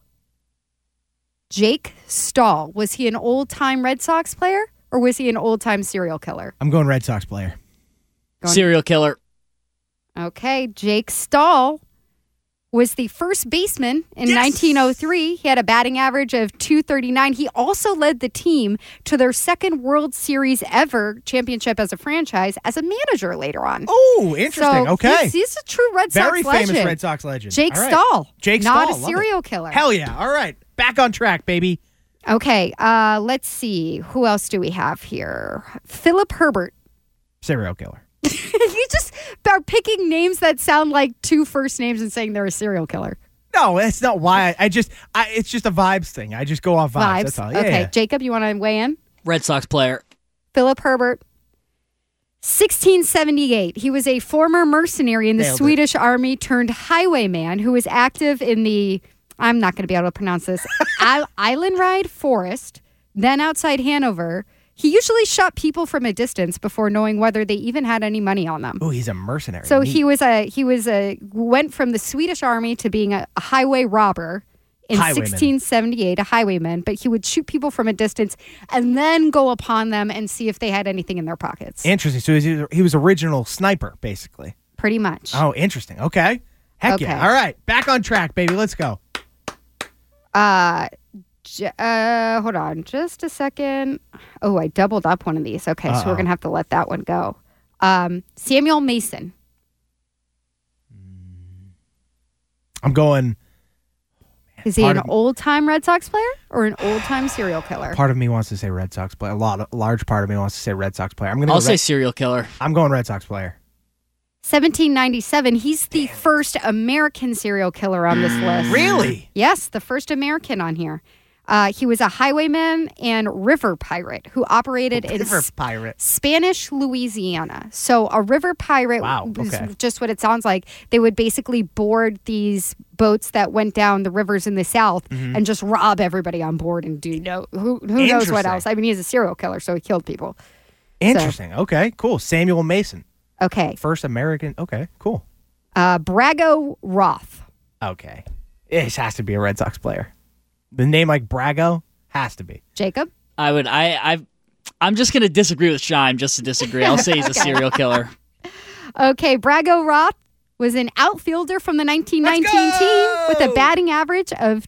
Speaker 5: Jake Stahl. Was he an old-time Red Sox player, or was he an old-time serial killer?
Speaker 3: I'm going Red Sox player.
Speaker 6: Serial killer.
Speaker 5: Okay, Jake Stahl was the first baseman in 1903. He had a batting average of .239. He also led the team to their second World Series ever championship as a franchise as a manager later on.
Speaker 3: Oh, interesting.
Speaker 5: So
Speaker 3: okay.
Speaker 5: He's a true Red Sox legend.
Speaker 3: Very famous Red Sox legend.
Speaker 5: Jake
Speaker 3: All right.
Speaker 5: Stahl.
Speaker 3: Jake
Speaker 5: Not
Speaker 3: Stahl.
Speaker 5: a serial killer.
Speaker 3: Hell yeah. All right. Back on track, baby.
Speaker 5: Okay, let's see. Who else do we have here? Philip Herbert.
Speaker 3: Serial killer.
Speaker 5: You just are picking names that sound like 2 first names and saying they're a serial killer.
Speaker 3: No, that's not why. It's just a vibes thing. I just go off vibes. That's all. Yeah,
Speaker 5: okay,
Speaker 3: yeah.
Speaker 5: Jacob, you want to weigh in?
Speaker 6: Red Sox player.
Speaker 5: Philip Herbert. 1678. He was a former mercenary in the Swedish army turned highwayman who was active in the, I'm not going to be able to pronounce this, Island Ride Forest, then outside Hanover. He usually shot people from a distance before knowing whether they even had any money on them.
Speaker 3: Oh, he's a mercenary.
Speaker 5: So he went from the Swedish army to being a highway robber in 1678, a highwayman, but he would shoot people from a distance and then go upon them and see if they had anything in their pockets.
Speaker 3: Interesting. So he was original sniper, basically.
Speaker 5: Pretty much.
Speaker 3: Oh, interesting. Okay. Heck yeah. All right. Back on track, baby. Let's go.
Speaker 5: Hold on just a second. Oh, I doubled up one of these. Okay, so we're going to have to let that one go. Samuel Mason.
Speaker 3: I'm going...
Speaker 5: Is he an old-time Red Sox player or an old-time serial killer?
Speaker 3: Part of me wants to say Red Sox player. A large part of me wants to say Red Sox player.
Speaker 6: I'll say serial killer.
Speaker 3: I'm going Red Sox player.
Speaker 5: 1797. He's the first American serial killer on this list.
Speaker 3: Really?
Speaker 5: Yes, the first American on here. He was a highwayman and river pirate who operated in Spanish Louisiana. So a river pirate was just what it sounds like. They would basically board these boats that went down the rivers in the South and just rob everybody on board and who knows what else. I mean, he's a serial killer, so he killed people.
Speaker 3: Interesting. So, okay, cool. Samuel Mason.
Speaker 5: Okay.
Speaker 3: First American. Okay, cool.
Speaker 5: Brago Roth.
Speaker 3: Okay. It has to be a Red Sox player. The name like Brago has to be.
Speaker 5: Jacob?
Speaker 6: I'm just going to disagree with Shime just to disagree. I'll say he's a serial killer.
Speaker 5: Okay, Brago Roth was an outfielder from the 1919 team with a batting average of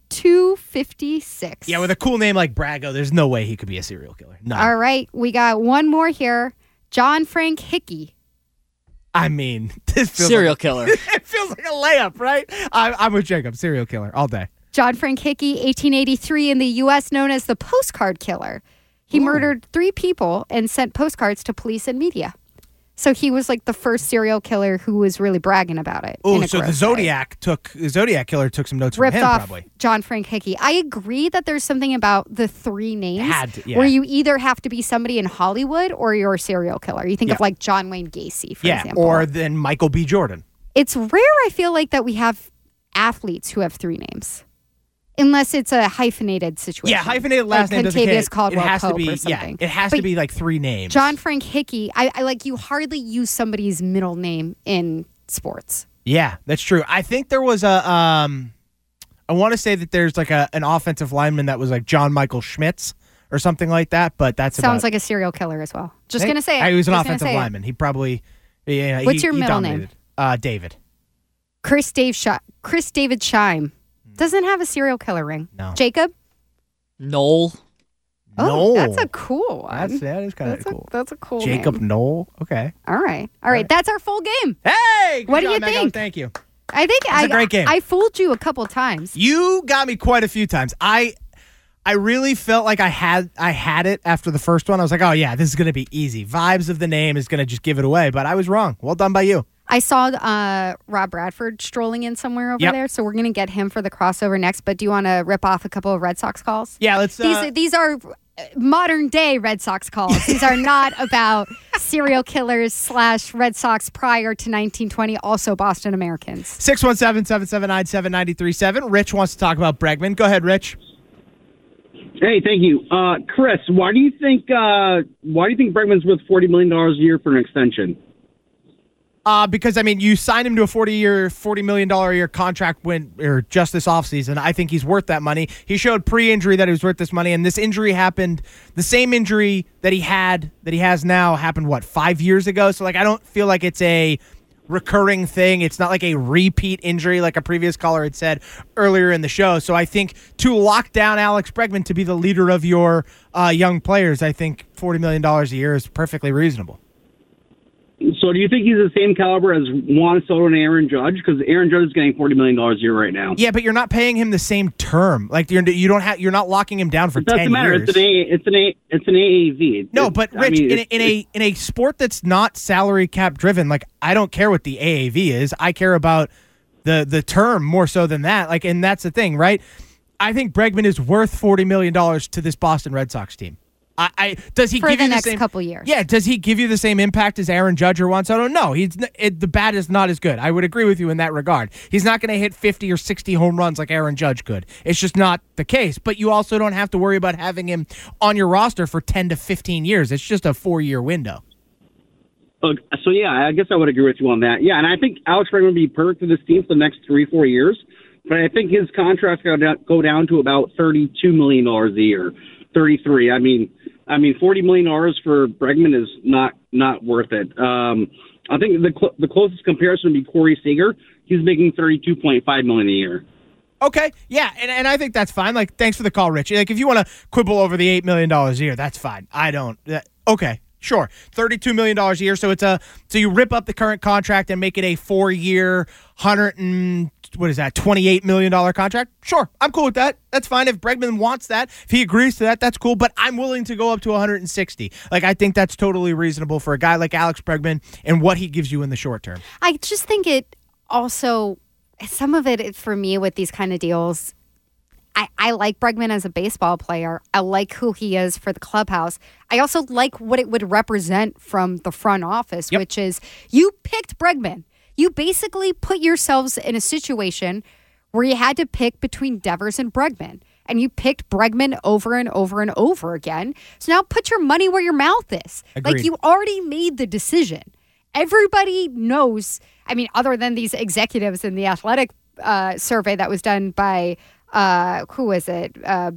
Speaker 5: .256.
Speaker 3: Yeah, with a cool name like Brago, there's no way he could be a serial killer. No.
Speaker 5: All right, we got one more here. John Frank Hickey.
Speaker 3: I mean, this feels
Speaker 6: serial killer.
Speaker 3: It feels like a layup, right? I'm with Jacob. Serial killer all day.
Speaker 5: John Frank Hickey, 1883, in the U.S., known as the postcard killer. He murdered 3 people and sent postcards to police and media. So he was like the first serial killer who was really bragging about it.
Speaker 3: Oh, so the Zodiac killer took some notes from him, probably.
Speaker 5: John Frank Hickey. I agree that there's something about the 3 names where you either have to be somebody in Hollywood or you're a serial killer. You think of like John Wayne Gacy, for example.
Speaker 3: Or then Michael B. Jordan.
Speaker 5: It's rare, I feel like, that we have athletes who have 3 names. Unless it's a hyphenated situation.
Speaker 3: Yeah, hyphenated last name doesn't count.
Speaker 5: Caldwell
Speaker 3: it has
Speaker 5: Pope
Speaker 3: to be,
Speaker 5: or something.
Speaker 3: Yeah, it has to be like 3 names.
Speaker 5: John Frank Hickey, I like, you hardly use somebody's middle name in sports.
Speaker 3: Yeah, that's true. I think there was I want to say that there's like an offensive lineman that was like John Michael Schmitz or something like that, but that
Speaker 5: sounds like a serial killer as well. Just going to say it.
Speaker 3: He was an offensive lineman. He probably... Yeah,
Speaker 5: what's your middle name?
Speaker 3: David.
Speaker 5: Chris David Shime. Doesn't have a serial killer ring.
Speaker 3: No.
Speaker 5: Jacob?
Speaker 6: Noel.
Speaker 5: Oh,
Speaker 3: Noel.
Speaker 5: That's a cool one.
Speaker 3: That is kind of cool.
Speaker 5: That's a cool
Speaker 3: Jacob
Speaker 5: name.
Speaker 3: Noel. Okay.
Speaker 5: All right. That's our full game.
Speaker 3: Hey!
Speaker 5: What do you think?
Speaker 3: Thank you.
Speaker 5: I think
Speaker 3: it's a great game.
Speaker 5: I fooled you a couple times.
Speaker 3: You got me quite a few times. I really felt like I had it after the first one. I was like, oh yeah, this is going to be easy. Vibes of the name is going to just give it away, but I was wrong. Well done by you.
Speaker 5: I saw Rob Bradford strolling in somewhere over there, so we're going to get him for the crossover next. But do you want to rip off a couple of Red Sox calls?
Speaker 3: Yeah, let's.
Speaker 5: These are modern day Red Sox calls. These are not about serial killers / Red Sox prior to 1920, also Boston Americans.
Speaker 3: 617-779-7937. Rich wants to talk about Bregman. Go ahead, Rich.
Speaker 8: Hey, thank you. Chris, why do you think Bregman's worth $40 million a year for an extension?
Speaker 3: Because, I mean, you signed him to a $40 million a year contract just this offseason. I think he's worth that money. He showed pre-injury that he was worth this money, and this injury happened, the same injury that he has now happened, 5 years ago? So, I don't feel like it's a recurring thing. It's not like a repeat injury like a previous caller had said earlier in the show. So I think to lock down Alex Bregman to be the leader of your young players, I think $40 million a year is perfectly reasonable.
Speaker 8: So do you think he's the same caliber as Juan Soto and Aaron Judge? Because Aaron Judge is getting $40 million a year right now.
Speaker 3: Yeah, but you're not paying him the same term. You're not locking him down for 10 years.
Speaker 8: It doesn't matter. It's an AAV.
Speaker 3: No, but Rich, in a sport that's not salary cap driven, I don't care what the AAV is. I care about the term more so than that. And that's the thing, right? I think Bregman is worth $40 million to this Boston Red Sox team. Does he
Speaker 5: for
Speaker 3: give
Speaker 5: the
Speaker 3: you
Speaker 5: next
Speaker 3: the same
Speaker 5: couple years?
Speaker 3: Yeah, does he give you the same impact as Aaron Judge or Juan Soto? No, the bat is not as good. I would agree with you in that regard. He's not going to hit 50 or 60 home runs like Aaron Judge could. It's just not the case. But you also don't have to worry about having him on your roster for 10 to 15 years. It's just a 4-year window.
Speaker 8: So, yeah, I guess I would agree with you on that. Yeah, and I think Alex Bregman would be perfect for this team for the next 3-4 years. But I think his contract's going to go down to about $32 million a year, 33. I mean, $40 million for Bregman is not worth it. I think the closest comparison would be Corey Seager. He's making $32.5 million a year.
Speaker 3: Okay, yeah, and I think that's fine. Like, thanks for the call, Rich. Like, if you want to quibble over the $8 million a year, that's fine. I don't. Okay. Sure, $32 million a year. So so you rip up the current contract and make it a 4-year, $28 million contract? Sure, I'm cool with that. That's fine. If Bregman wants that, if he agrees to that, that's cool. But I'm willing to go up to 160. Like, I think that's totally reasonable for a guy like Alex Bregman and what he gives you in the short term.
Speaker 5: I just think it also, some of it for me with these kind of deals, I like Bregman as a baseball player. I like who he is for the clubhouse. I also like what it would represent from the front office, which is you picked Bregman. You basically put yourselves in a situation where you had to pick between Devers and Bregman. And you picked Bregman over and over and over again. So now put your money where your mouth is.
Speaker 3: Agreed.
Speaker 5: Like, you already made the decision. Everybody knows, I mean, other than these executives in the athletic survey that was done by... who is it?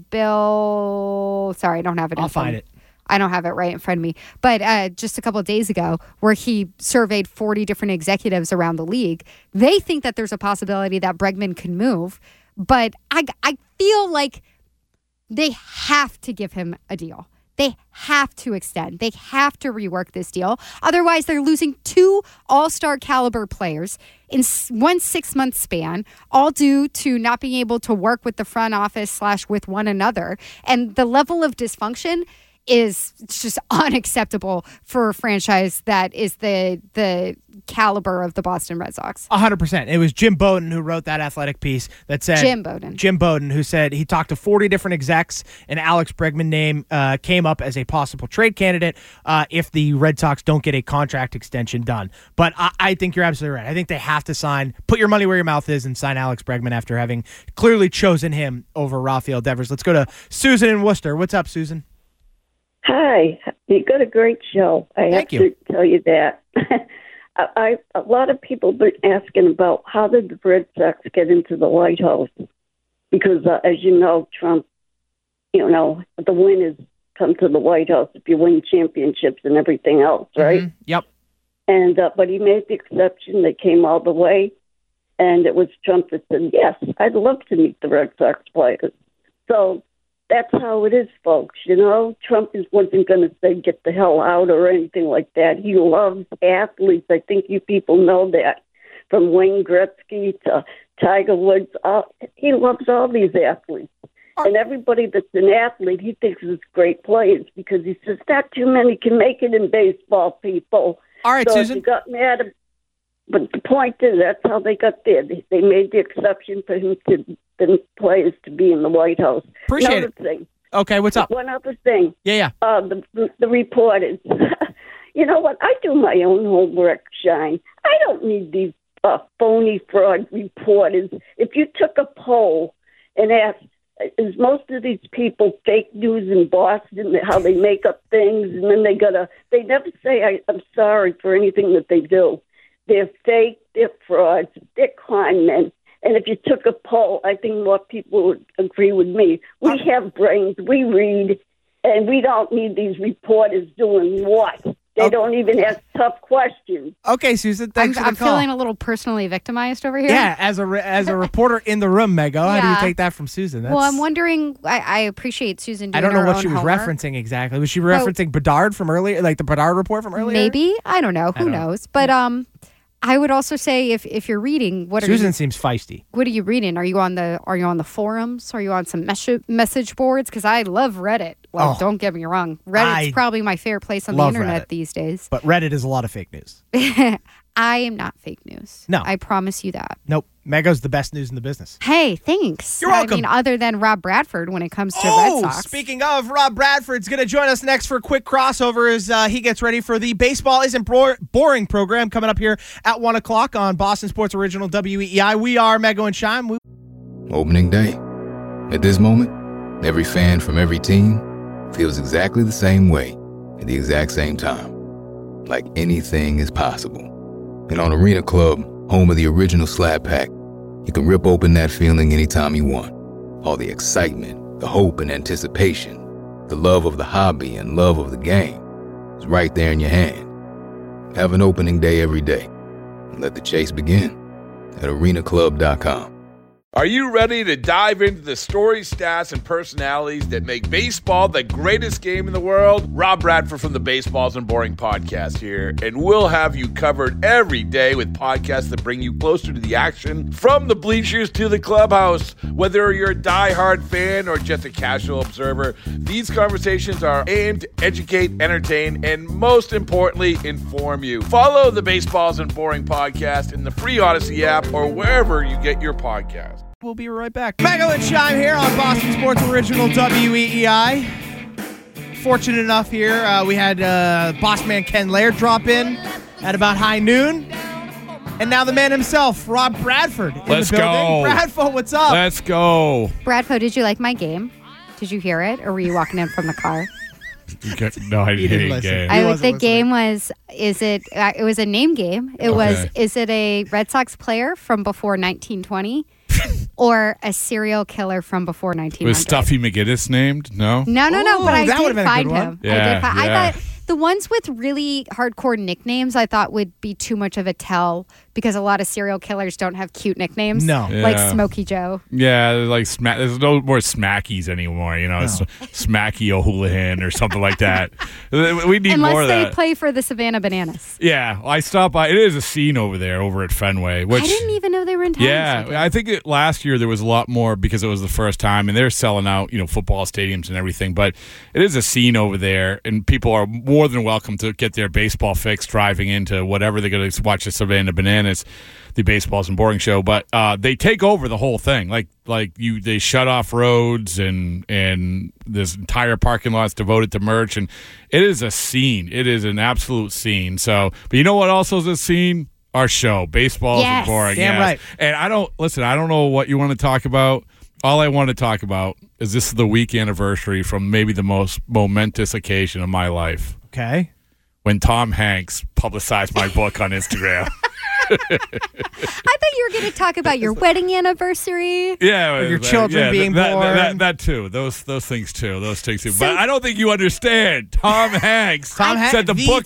Speaker 5: Bill. Sorry, I don't have it.
Speaker 3: I'll find it.
Speaker 5: I don't have it right in front of me. But just a couple of days ago, where he surveyed 40 different executives around the league, they think that there's a possibility that Bregman can move. But I feel like they have to give him a deal. They have to extend. They have to rework this deal. Otherwise, they're losing 2 all-star caliber players in one 6-month span, all due to not being able to work with the front office / with one another. And the level of dysfunction is just unacceptable for a franchise that is the caliber of the Boston Red Sox.
Speaker 3: 100%. It was Jim Bowden who wrote that athletic piece that said... Jim Bowden, who said he talked to 40 different execs, and Alex Bregman name came up as a possible trade candidate if the Red Sox don't get a contract extension done. But I think you're absolutely right. I think they have to put your money where your mouth is and sign Alex Bregman after having clearly chosen him over Rafael Devers. Let's go to Susan in Worcester. What's up, Susan?
Speaker 9: Hi, you got a great show. I have to tell you that. A lot of people have been asking about how did the Red Sox get into the White House? Because, as you know, Trump, the win is come to the White House if you win championships and everything else, right?
Speaker 3: Mm-hmm. Yep.
Speaker 9: And but he made the exception. They came all the way, and it was Trump that said, yes, I'd love to meet the Red Sox players. So that's how it is, folks. Trump wasn't going to say get the hell out or anything like that. He loves athletes. I think you people know that. From Wayne Gretzky to Tiger Woods, he loves all these athletes. And everybody that's an athlete, he thinks is great players because he says not too many can make it in baseball, people.
Speaker 3: All right,
Speaker 9: so
Speaker 3: Susan.
Speaker 9: If you got mad, but the point is that's how they got there. They made the exception for him the players to be in the White House.
Speaker 3: Appreciate it.
Speaker 9: Thing.
Speaker 3: Okay, what's up?
Speaker 9: One other thing.
Speaker 3: Yeah.
Speaker 9: The reporters. You know what? I do my own homework, Shine. I don't need these phony fraud reporters. If you took a poll and asked, is most of these people fake news in Boston, how they make up things, and then they never say, I'm sorry for anything that they do. They're fake, they're frauds, they're con men. And if you took a poll, I think more people would agree with me. We have brains, we read, and we don't need these reporters doing what? They don't even ask tough questions.
Speaker 3: Okay, Susan, thanks for the call.
Speaker 5: I'm feeling a little personally victimized over here.
Speaker 3: Yeah, as a reporter in the room, Mego, how do you take that from Susan?
Speaker 5: Well, I'm wondering, I appreciate Susan doing
Speaker 3: I don't know what she was
Speaker 5: homework.
Speaker 3: referencing exactly. Was she referencing Bedard from earlier, like the Bedard report from earlier?
Speaker 5: Maybe. I don't know. Who knows? But I would also say if you're reading,
Speaker 3: Susan seems feisty.
Speaker 5: What are you reading? Are you on the forums? Are you on some message boards? Because I love Reddit. Well, don't get me wrong. Reddit's probably my favorite place on the internet these days.
Speaker 3: But Reddit is a lot of fake news.
Speaker 5: I am not fake news.
Speaker 3: No.
Speaker 5: I promise you that.
Speaker 3: Nope. Mego's the best news in the business.
Speaker 5: Hey, thanks.
Speaker 3: You're welcome.
Speaker 5: I mean, other than Rob Bradford when it comes to Red Sox.
Speaker 3: Speaking of, Rob Bradford's going to join us next for a quick crossover as he gets ready for the Baseball Isn't Boring program coming up here at 1 o'clock on Boston Sports Original WEEI. We are Mego and Shime.
Speaker 1: Opening day. At this moment, every fan from every team feels exactly the same way at the exact same time. Like anything is possible. And on Arena Club, home of the original Slab Pack, you can rip open that feeling anytime you want. All the excitement, the hope and anticipation, the love of the hobby and love of the game is right there in your hand. Have an opening day every day. And let the chase begin at arenaclub.com.
Speaker 2: Are you ready to dive into the stories, stats, and personalities that make baseball the greatest game in the world? Rob Bradford from the Baseballs and Boring podcast here, and we'll have you covered every day with podcasts that bring you closer to the action from the bleachers to the clubhouse. Whether you're a diehard fan or just a casual observer, these conversations are aimed to educate, entertain, and most importantly, inform you. Follow the Baseballs and Boring podcast in the free Odyssey app or wherever you get your podcasts.
Speaker 3: We'll be right back. Mego and Shime here on Boston Sports Original WEEI. Fortunate enough here, we had boss man Ken Laird drop in at about high noon. And now the man himself, Rob Bradford, in
Speaker 2: Let's
Speaker 3: the building.
Speaker 2: go.
Speaker 3: Bradford, what's up?
Speaker 2: Let's go.
Speaker 5: Bradford, did you like my game? Did you hear it, or were you walking in from the car?
Speaker 2: No, I didn't
Speaker 3: listen.
Speaker 2: game.
Speaker 3: He
Speaker 5: The
Speaker 3: wasn't
Speaker 5: game was, it was a name game. It was, is it a Red Sox player from before 1920 or a serial killer from before 1900?
Speaker 2: Was Stuffy McGinnis named? No?
Speaker 5: No, but I
Speaker 3: that
Speaker 5: did
Speaker 3: would've been a
Speaker 5: find
Speaker 3: good one.
Speaker 5: him.
Speaker 2: Yeah,
Speaker 5: I thought the ones with really hardcore nicknames I thought would be too much of a tell because a lot of serial killers don't have cute nicknames.
Speaker 3: No.
Speaker 5: Like
Speaker 2: Yeah.
Speaker 5: Smokey Joe.
Speaker 2: Yeah, like there's no more Smackies anymore. You know, it's Smacky O'Houlihan or something like that. We need more
Speaker 5: Unless
Speaker 2: of
Speaker 5: they
Speaker 2: that.
Speaker 5: play for the Savannah Bananas.
Speaker 2: Yeah, I stopped by. It is a scene over there, over at Fenway. Which,
Speaker 5: I didn't even know they were in town.
Speaker 2: yeah, I think last year there was a lot more because it was the first time, and they're selling out, football stadiums and everything. But it is a scene over there, and people are more than welcome to get their baseball fix driving into whatever they're going to watch the Savannah Bananas, the Baseballs and Boring show. But they take over the whole thing. They shut off roads, and this entire parking lot's devoted to merch, and it is a scene. It is an absolute scene. So, but you know what? Also is a scene. Our show, Baseballs and Boring.
Speaker 3: Damn right.
Speaker 2: And I don't know what you want to talk about. All I want to talk about is this is the week anniversary from maybe the most momentous occasion of my life.
Speaker 3: Okay.
Speaker 2: When Tom Hanks publicized my book on Instagram.
Speaker 5: I thought you were going to talk about your wedding anniversary.
Speaker 2: Yeah,
Speaker 3: Or your children being born.
Speaker 2: That too. Those things too. But I don't think you understand. Tom Hanks said the book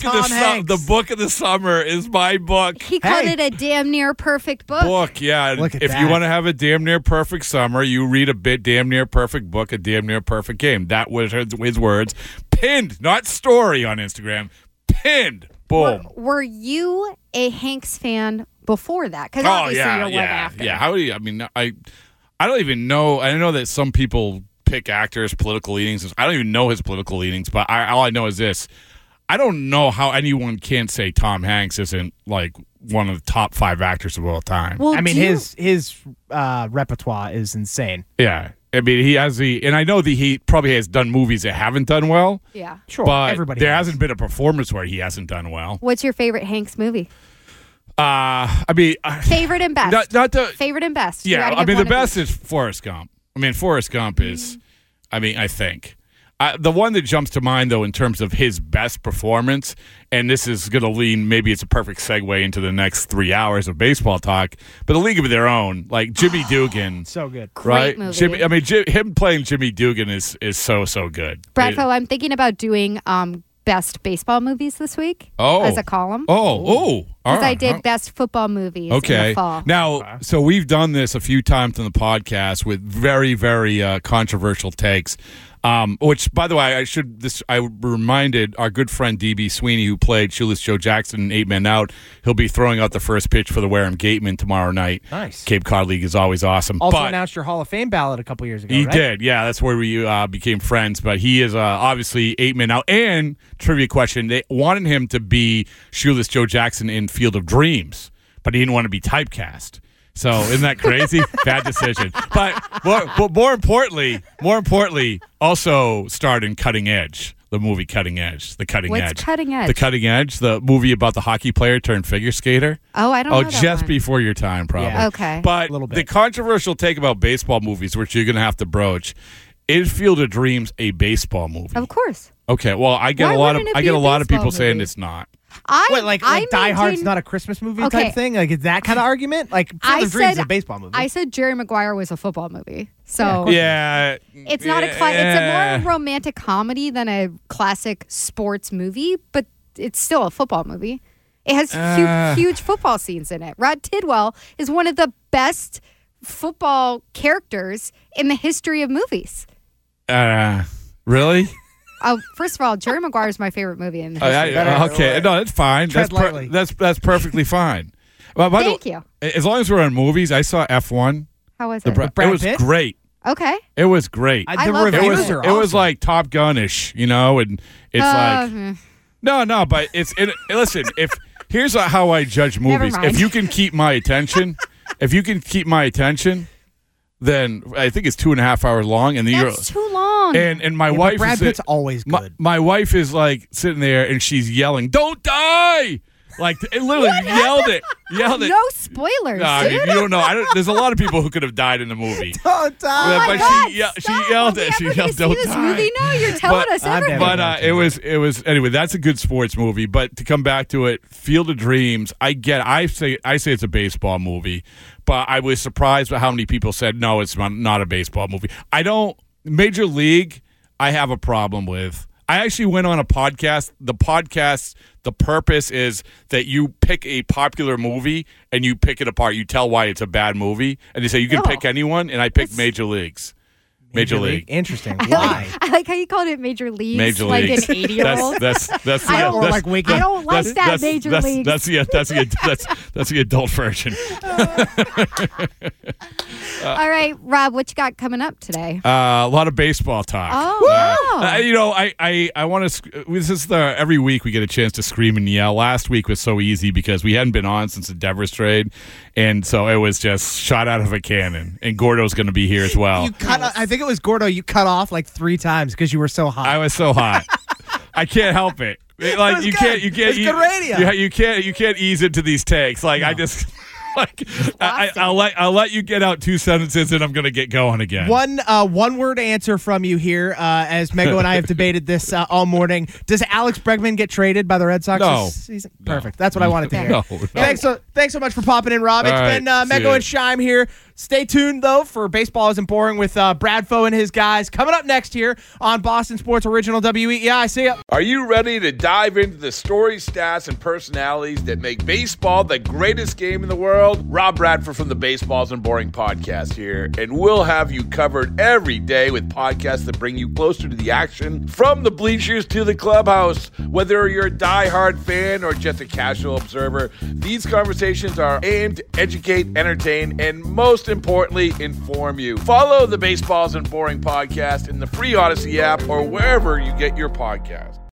Speaker 2: of the summer is my book.
Speaker 5: He called it a damn near perfect book.
Speaker 2: Yeah.
Speaker 3: Look at
Speaker 2: if
Speaker 3: that.
Speaker 2: you want to have a damn near perfect summer, you read a damn near perfect book, a damn near perfect game. That was his words. Pinned, not story on Instagram. Pinned. Boom.
Speaker 5: Were you a Hanks fan before that? Because obviously you're one after.
Speaker 2: Yeah. How do you? I mean, I don't even know. I know that some people pick actors' political leanings. I don't even know his political leanings, but all I know is this: I don't know how anyone can say Tom Hanks isn't like one of the top 5 actors of all time.
Speaker 5: Well,
Speaker 3: I mean, his repertoire is insane.
Speaker 2: Yeah. I mean, he has and I know that he probably has done movies that haven't done well.
Speaker 5: Yeah.
Speaker 3: Sure,
Speaker 2: But
Speaker 3: everybody
Speaker 2: there
Speaker 3: has.
Speaker 2: hasn't been a performance where he hasn't done well.
Speaker 5: What's your favorite Hanks movie?
Speaker 2: I mean,
Speaker 5: Favorite and best.
Speaker 2: not the
Speaker 5: Favorite and best. You
Speaker 2: yeah.
Speaker 5: gotta
Speaker 2: I
Speaker 5: give
Speaker 2: mean, the
Speaker 5: one of
Speaker 2: best is Forrest Gump. I mean, Forrest Gump is. I mean, I think. The one that jumps to mind, though, in terms of his best performance, and this is going to lean, maybe it's a perfect segue into the next 3 hours of baseball talk, but A League of Their Own, like Jimmy Dugan.
Speaker 3: So good.
Speaker 2: Right?
Speaker 5: movie.
Speaker 2: Him playing Jimmy Dugan is so good.
Speaker 5: Bradford, I'm thinking about doing best baseball movies this week as a column. Because I did best football movies in the fall.
Speaker 2: Now, so we've done this a few times on the podcast with very, very controversial takes. Which, by the way, I reminded our good friend DB Sweeney, who played Shoeless Joe Jackson in 8 Men Out. He'll be throwing out the first pitch for the Wareham Gatemen tomorrow night.
Speaker 3: Nice.
Speaker 2: Cape Cod League is always awesome.
Speaker 3: Also announced your Hall of Fame ballot a couple years ago,
Speaker 2: He
Speaker 3: right?
Speaker 2: did, yeah. That's where we became friends. But he is obviously 8 Men Out. And, trivia question, they wanted him to be Shoeless Joe Jackson in Field of Dreams, but he didn't want to be typecast. So isn't that crazy? Bad decision. But more importantly, also starred in Cutting Edge, the movie Cutting Edge. The Cutting
Speaker 5: What's
Speaker 2: Edge.
Speaker 5: Cutting Edge?
Speaker 2: The Cutting Edge, the movie about the hockey player turned figure skater.
Speaker 5: Oh, I don't know that
Speaker 2: just
Speaker 5: one.
Speaker 2: before your time, probably.
Speaker 3: Yeah.
Speaker 5: Okay.
Speaker 2: But
Speaker 3: A little bit.
Speaker 2: the controversial take about baseball movies, which you're going to have to broach, is Field of Dreams a baseball movie?
Speaker 5: Of course.
Speaker 2: Okay, well, I get
Speaker 5: Why
Speaker 2: a lot of
Speaker 5: wouldn't it be a
Speaker 2: people
Speaker 5: baseball
Speaker 2: saying
Speaker 5: movie?
Speaker 2: it's not.
Speaker 3: What, like Die Hard's not a Christmas movie
Speaker 5: Okay.
Speaker 3: type thing? Like, is that kind of argument? Like, Field of Dreams is a baseball movie.
Speaker 5: I said Jerry Maguire was a football movie. So
Speaker 2: Yeah,
Speaker 5: it's not it's a more romantic comedy than a classic sports movie, but it's still a football movie. It has huge football scenes in it. Rod Tidwell is one of the best football characters in the history of movies.
Speaker 2: Really?
Speaker 5: Oh, first of all, Jerry Maguire is my favorite movie in the history.
Speaker 2: Okay, no, that's fine.
Speaker 3: Tread lightly.
Speaker 2: That's perfectly fine. Well,
Speaker 5: Thank you.
Speaker 2: As long as we're on movies, I saw F1.
Speaker 5: How was it?
Speaker 3: Brad
Speaker 2: It was
Speaker 3: Pitt?
Speaker 2: great.
Speaker 5: Okay.
Speaker 2: It was great.
Speaker 5: I
Speaker 3: the
Speaker 5: love that.
Speaker 3: reviews are
Speaker 2: It was
Speaker 3: awesome.
Speaker 2: like Top Gun-ish, and it's like no, but listen, here's how I judge
Speaker 5: Never
Speaker 2: movies.
Speaker 5: mind.
Speaker 2: If you can keep my attention, then I think it's 2.5 hours long, and then
Speaker 5: That's too long.
Speaker 2: and my
Speaker 3: Yeah, but
Speaker 2: wife
Speaker 3: Brad
Speaker 2: is
Speaker 3: Pitt's always good.
Speaker 2: my wife is like sitting there and she's yelling, "Don't die!" Like it literally yelled it.
Speaker 5: No spoilers,
Speaker 2: No,
Speaker 5: dude.
Speaker 2: you don't know. There's a lot of people who could have died in the movie.
Speaker 3: Don't die.
Speaker 5: Oh my
Speaker 2: but
Speaker 5: God,
Speaker 2: she
Speaker 5: stop.
Speaker 2: yelled
Speaker 5: Are we
Speaker 2: it. She
Speaker 5: ever
Speaker 2: yelled,
Speaker 5: gonna
Speaker 2: "Don't
Speaker 5: see this
Speaker 2: die."
Speaker 5: movie now? You're telling us
Speaker 3: I'm
Speaker 5: everything.
Speaker 3: never-
Speaker 2: But it was anyway. That's a good sports movie. But to come back to it, Field of Dreams. I say it's a baseball movie, but I was surprised by how many people said no, it's not a baseball movie. Major League, I have a problem with. I actually went on a podcast. The purpose is that you pick a popular movie and you pick it apart. You tell why it's a bad movie, and they say you can pick anyone. And I picked Major Leagues. Major League.
Speaker 3: Interesting. Why?
Speaker 5: I like how you called it Major Leagues,
Speaker 2: Major
Speaker 5: like
Speaker 2: Leagues.
Speaker 5: an 80-year-old.
Speaker 2: That's
Speaker 5: I don't-
Speaker 3: Or like Waking
Speaker 5: I don't like that Major Leagues.
Speaker 2: That's the adult version.
Speaker 5: All right, Rob, what you got coming up today?
Speaker 2: A lot of baseball talk.
Speaker 5: Oh, wow.
Speaker 2: I want to. This is every week we get a chance to scream and yell. Last week was so easy because we hadn't been on since the Devers trade, and so it was just shot out of a cannon. And Gordo's going to be here as well.
Speaker 3: I think it was Gordo. You cut off like 3 times because you were so hot.
Speaker 2: I was so hot. I can't help it. Like
Speaker 3: was
Speaker 2: you
Speaker 3: good.
Speaker 2: can't.
Speaker 3: It's good radio.
Speaker 2: You can't ease into these takes. Like I just. Like I'll let you get out 2 sentences and I'm gonna get going again.
Speaker 3: One word answer from you here, as Mego and I have debated this all morning. Does Alex Bregman get traded by the Red Sox
Speaker 2: No.
Speaker 3: this season? Perfect. That's what I wanted to hear.
Speaker 2: No.
Speaker 3: Thanks so much for popping in, Rob. It's
Speaker 2: All right,
Speaker 3: been
Speaker 2: see
Speaker 3: Mego
Speaker 2: ya.
Speaker 3: and Shime here. Stay tuned though for Baseball Isn't Boring with Brad Foe and his guys coming up next here on Boston Sports Original WEEI. See ya.
Speaker 2: Are you ready to dive into the stories, stats, and personalities that make baseball the greatest game in the world? Rob Bradford from the Baseballs and Boring podcast here, and we'll have you covered every day with podcasts that bring you closer to the action from the bleachers to the clubhouse. Whether you're a diehard fan or just a casual observer, these conversations are aimed to educate, entertain, and most importantly, inform you. Follow the Baseballs and Boring podcast in the free Odyssey app or wherever you get your podcast.